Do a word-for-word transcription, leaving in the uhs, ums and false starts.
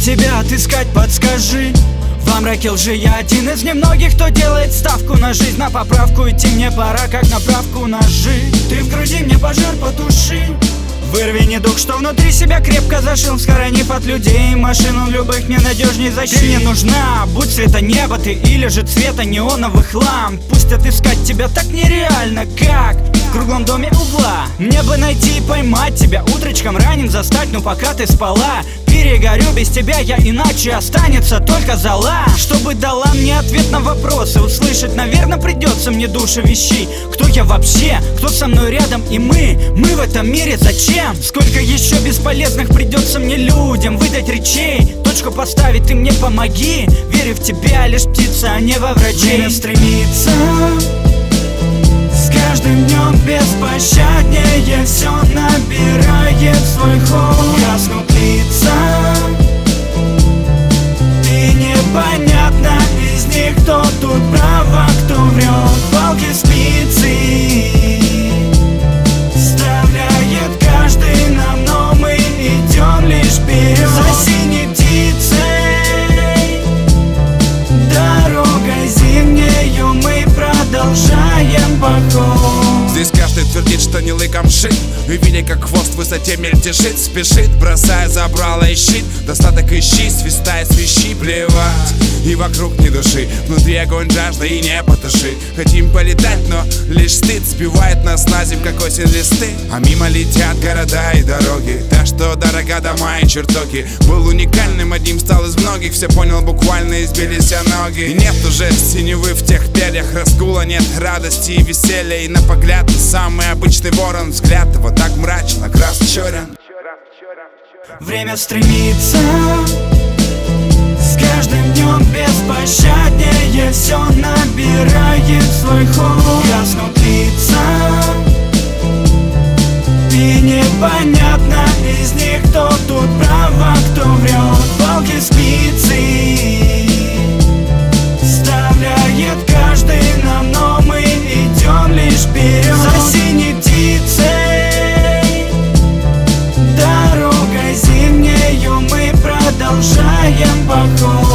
тебя отыскать, подскажи. Во мраке лжи я один из немногих, кто делает ставку на жизнь. На поправку идти мне пора, как на правку ножи. Ты в груди мне пожар потуши. Вырви недуг, что внутри себя крепко зашил, схоронив от людей и машин любых ненадежней защит. Ты мне нужна, будь цвета неба ты или же цвета неоновых ламп. Пусть отыскать тебя так нереально, как в круглом доме угла. Мне бы найти и поймать тебя утречком ранним застать, но пока ты спала. Перегорю без тебя я, иначе останется только зола. Чтобы дала мне ответ на вопросы услышать, наверное, придется мне души вещей. Кто я вообще, кто со мной рядом и мы, мы в этом мире зачем? Сколько еще бесполезных придется мне людям выдать речей. Точку поставить ты мне помоги, верю в тебя, лишь птица, а не во врачей. Время стремится с каждым днем беспощаднее, все набирает свой ход. Гаснут лица, и непонятно из них, кто тут прав, а кто врет. Палки спицы вставляет каждый нам, но мы идем лишь вперед. За синей птицей, дорогой зимнею мы продолжаем поход. Здесь каждый твердит, что не лыком шит, и видя, как хвост в высоте мельтешит, спешит, бросая забрало и щит. Достаток ищи, свистай, свищи, плевать. И вокруг ни души, внутри огонь жажды и не потуши. Хотим полетать, но лишь стыд сбивает нас на земь, как осень листы. А мимо летят города и дороги, так что дорога дома и чертоги. Был уникальным, одним стал из многих, все понял буквально, избились ноги. И нет уже синевы в тех перьях, раскула нет радости и веселья. И на погляд самый обычный ворон, взгляд его так мрачно, крас черен. Время стремится с каждым днем беспощаднее, все набирает свой ход. Гаснут лица, и непонятно из них, кто тут прав, а кто врет. Палки спицы вставляет каждый нам, но мы идем лишь вперед. За синей птицей, дорогой зимнею мы продолжаем поход.